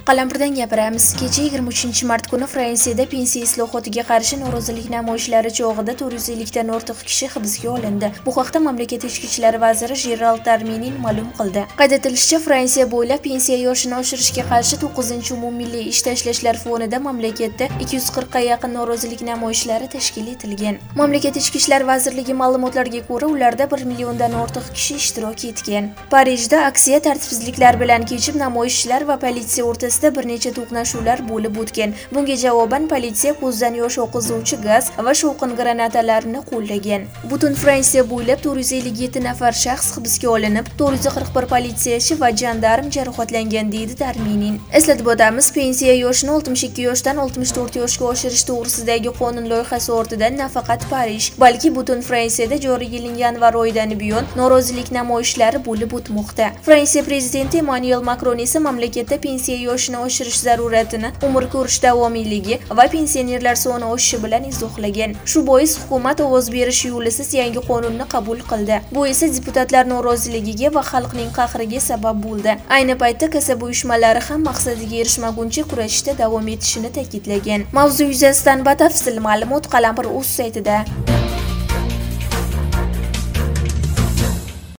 Qalampirdan gapiramiz. Kecha 23-mart kuni Fransiyada pensiya islohotiga qarshi norozilik namoyishlari chog'ida 450 dan ortiq kishi hibsga olindi. Bu haqda mamlakat ichki ishlar vaziri Gerald Darmanin ma'lum qildi. Qayd etilishicha, Fransiya bo'ylab pensiya yoshini oshirishga qarshi 9-umummilliy ish tashlashlar fonida mamlakatda 240 ga yaqin norozilik namoyishlari tashkil etilgan. Mamlakat ichki ishlar vazirligi ma'lumotlariga ko'ra, ularda 1 milliondan ortiq kishi ishtirok etgan. Parijda aksiya tartibsizliklar bilan kechib, namoyishchilar va politsiya o'rtasida bir necha to'qnashuvlar bo'lib o'tgan. Bunga javoban politsiya ko'zdan yosh oqizuvchi gaz va shovqin granatalarini qo'llagan. Butun Fransiya bo'ylab 457 nafar shaxs hibsga olinib, 441 politsiyachi va jandarm jarohatlangan, deydi Darmanin. Eslatib o'tamiz, pensiya yoshini 62 yoshdan 64 yoshga oshirish to'g'risidagi qonun loyihasi ortidan nafaqat Parij, balki butun Fransiyada joriy yilning yanvar oyidan buyon norozilik namoyishlari bo'lib o'tmoqda. Fransiya prezidenti Emmanuel Macron esa mamlakatda pensiya yoshini oshirish zaruratini umr ko'rish davomiyligi va pensionerlar soni oshishi bilan izohlagan. Shu bois hukumat ovoz berish yo'lisiz yangi qonunni qabul qildi. Bu esa deputatlar noroziligiga va xalqning qahriga sabab bo'ldi. Ayni paytda kasaba uyushmalari ham maqsadiga erishmaguncha kurashishda davom etishini ta'kidlagan. Mavzu yuzasidan batafsil ma'lumot Qalampir.uz saytida.